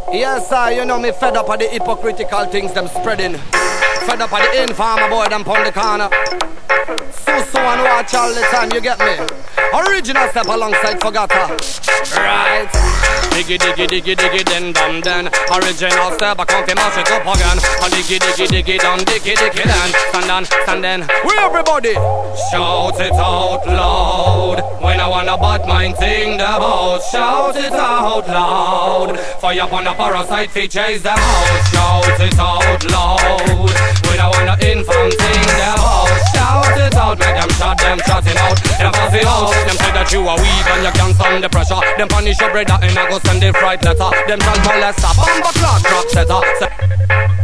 Yes, sir, you know me fed up of the hypocritical things them spreading. Fed up of the informer boy them pon the corner. So and watch all the time, you get me? Original step alongside Fogata. Right. Diggy diggy diggy diggy den dum den. Original step I come fi mash it up again. A diggy diggy diggy dum diggy diggy den. Stand then. We everybody shout it out loud. When I wanna butt mine thing the house. Shout it out loud. Fire upon a parasite fi chase them out. Shout it out loud. When I wanna inform thing the house. Shout it out. Make them shot them shotting out. Them pass it out. Them say that you are weak and you can't stand the pressure. Them punish your brother and I go send the fright letter. Them child molester, bomba clock, rock setter.